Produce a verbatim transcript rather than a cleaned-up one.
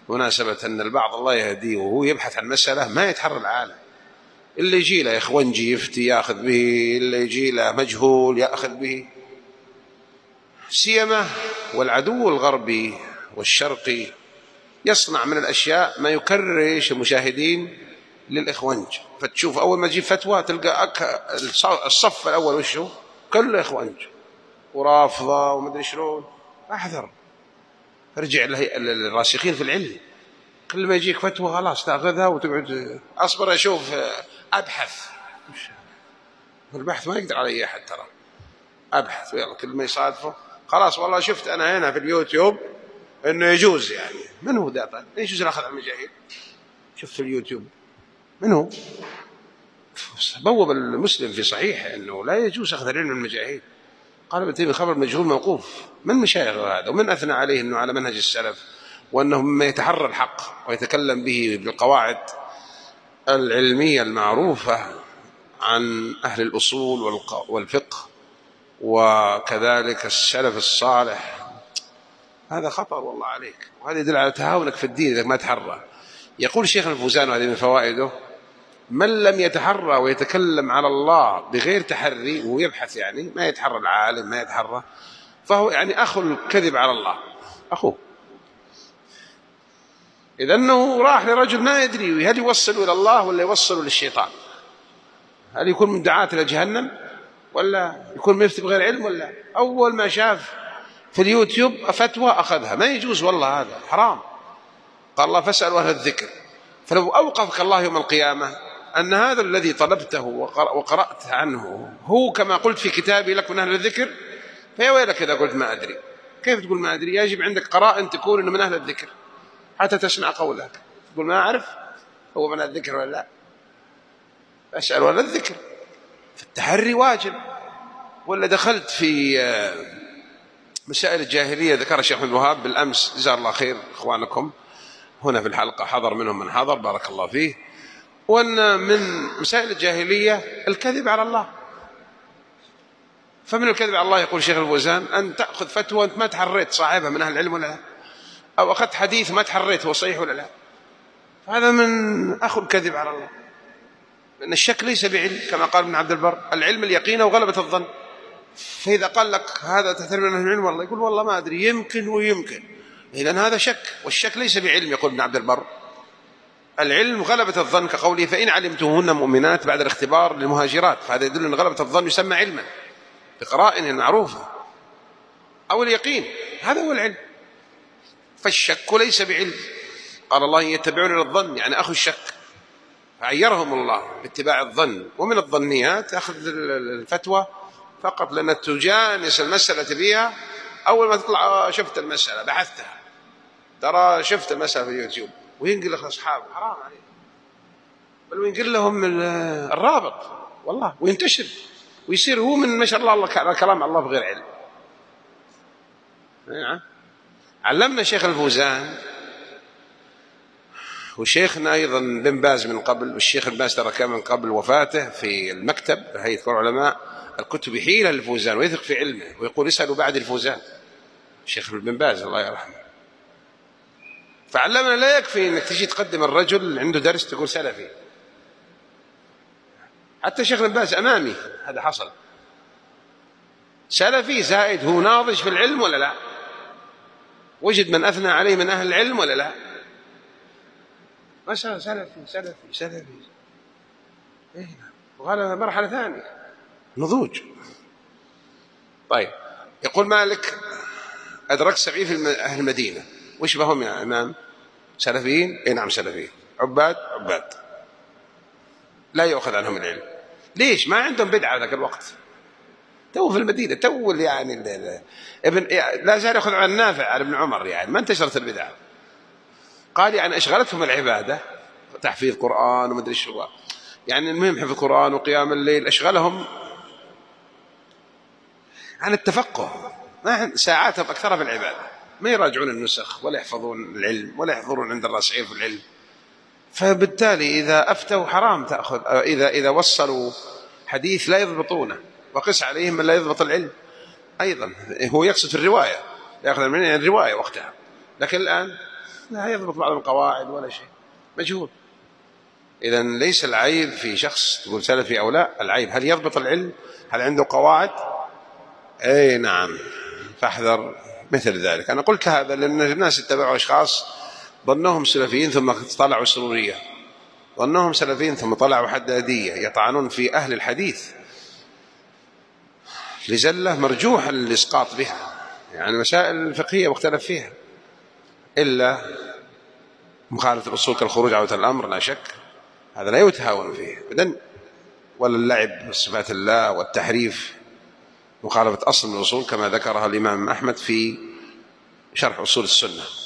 مناسبة أن البعض الله يهديه وهو يبحث عن مسألة ما يتحرى العالم، اللي يجي له إخوانجي يفتي يأخذ به، اللي يجي له مجهول يأخذ به، سيما والعدو الغربي والشرقي يصنع من الأشياء ما يكرش المشاهدين للإخوانج. فتشوف أول ما تجيب فتوى تلقى الصف الأول وشه كله إخوانج ورافضة ومدري شلون. أحذر، ارجع للراسخين في العلم، كل ما يجيك فتوى خلاص تأخذها وتقعد أصبر أشوف أبحث. البحث ما يقدر على أي أحد، ترى أبحث ويلا كل ما يصادفه خلاص والله شفت أنا هنا في اليوتيوب إنه يجوز. يعني من هو ده؟ طيب يجوز الأخذ عن المجاهيل؟ شفت في اليوتيوب من هو؟ بوب المسلم في صحيح إنه لا يجوز أخذ العلم من المجاهيل. قال ابن تيمية خبر مجهول موقوف. من مشايخ هذا؟ ومن أثنى عليه أنه على منهج السلف وأنه مما يتحرى الحق ويتكلم به بالقواعد العلمية المعروفة عن أهل الأصول والفقه وكذلك السلف الصالح. هذا خطر والله عليك، وهذا يدل على تهاونك في الدين إذا ما تحرى. يقول شيخ الفوزان وهذه من فوائده: من لم يتحرى ويتكلم على الله بغير تحري ويبحث، يعني ما يتحرى العالم ما يتحرى، فهو يعني أخو الكذب على الله، أخوه. إذا أنه راح لرجل ما يدري هل يوصل إلى الله ولا يوصل للشيطان، هل يكون من دعاة إلى جهنم ولا يكون مفتي بغير علم، ولا أول ما شاف في اليوتيوب فتوى أخذها. ما يجوز والله، هذا حرام. قال الله: فاسألوا أهل الذكر. فلو أوقفك الله يوم القيامة أن هذا الذي طلبته وقرأت عنه هو كما قلت في كتابي لك من أهل الذكر، فيا ويلك إذا قلت ما أدري. كيف تقول ما أدري؟ يجب عندك قراءة تكون إنه من أهل الذكر حتى تسمع قولك. تقول ما أعرف هو من أهل الذكر ولا لا. أسأل أهل الذكر، فالتحري واجب. ولا دخلت في مسائل الجاهلية ذكر الشيخ ابن الوهاب بالأمس، جزاه الله خير إخوانكم هنا في الحلقة، حضر منهم من حضر بارك الله فيه، وأن من مسائل الجاهلية الكذب على الله. فمن الكذب على الله يقول شيخ الفوزان أن تأخذ فتوى أنت ما تحريت صاحبها من أهل العلم ولا لا، أو أخذت حديث ما تحريت هو صحيح ولا لا، فهذا من أخذ الكذب على الله. لأن الشك ليس بعلم كما قال ابن عبد البر: العلم اليقين وغلبة الظن. فإذا قال لك هذا تحترم من أهل العلم، والله يقول والله ما أدري، يمكن ويمكن، إذن هذا شك، والشك ليس بعلم. يقول ابن عبد البر: العلم غلبة الظن، كقوله: فإن علمتموهن مؤمنات بعد الاختبار للمهاجرات، فهذا يدل أن غلبة الظن يسمى علما بقرائن معروفة. أو اليقين، هذا هو العلم. فالشك ليس بعلم. قال الله: يتبعون الظن، يعني أخو الشك، فعيرهم الله باتباع الظن. ومن الظنيات أخذ الفتوى فقط لأن تجانس المسألة بها. أول ما تطلع شفت المسألة بحثتها، ترى شفت المسألة في اليوتيوب، وينقل لك أصحابه، حرام عليه، بل وينقل لهم الرابط والله، وينتشر ويصير هو من ما شاء الله الله كلام الله بغير علم. علمنا شيخ الفوزان وشيخنا أيضا بن باز من قبل، والشيخ بن باز ترى كان من قبل وفاته في المكتب هيئة كبار العلماء الكتب يحيلها للفوزان ويثق في علمه، ويقول: اسألوا بعد الفوزان الشيخ بن باز الله يرحمه. فعلمنا لا يكفي انك تجي تقدم الرجل عنده درس تقول سلفي. حتى شيخ بن باز امامي هذا حصل، سلفي زائد هو ناضج في العلم ولا لا؟ وجد من اثنى عليه من اهل العلم ولا لا؟ مسألة سلفي سلفي سلفي إيه؟ وهذا مرحلة ثانية، نضوج. طيب، يقول مالك: أدركت سبعين في أهل المدينة، وش بهم يا إمام؟ سلفيين؟ إيه نعم سلفيين. عباد؟ عباد، لا يؤخذ عنهم العلم. ليش؟ ما عندهم بدعة ذاك الوقت، تو في المدينة، تو يعني ابن لا زال يأخذ عن نافع عن ابن عمر، يعني ما انتشرت البدعة. قال يعني أشغلتهم العبادة، تحفيظ قرآن ومدري شو، يعني المهم حفظ القرآن وقيام الليل، أشغلهم عن التفقه، ما ساعاتهم أكثرها في العبادة، ما يراجعون النسخ ولا يحفظون العلم ولا يحضرون عند الراسخين في العلم. فبالتالي إذا أفتوا حرام تأخذ، إذا إذا وصلوا حديث لا يضبطونه، وقس عليهم من لا يضبط العلم أيضا. هو يقصد في الرواية، يأخذ من الرواية وقتها، لكن الآن لا يضبط بعض القواعد ولا شيء، مجهول. إذن ليس العيب في شخص تقول سلفي أو لا، العيب هل يضبط العلم، هل عنده قواعد. أي نعم، فاحذر مثل ذلك. أنا قلت هذا لأن الناس اتبعوا أشخاص ظنوهم سلفيين ثم طلعوا سرورية، ظنوهم سلفيين ثم طلعوا حدادية، يطعنون في أهل الحديث لزلة مرجوح الإسقاط بها. يعني المسائل الفقهية مختلف فيها، إلا مخالفة الأصول كالخروج عن الأمر لا شك، هذا لا يتهاون فيه أبدا، ولا اللعب بصفات الله والتحريف، مخالفة أصل من الأصول كما ذكرها الإمام أحمد في شرح أصول السنة.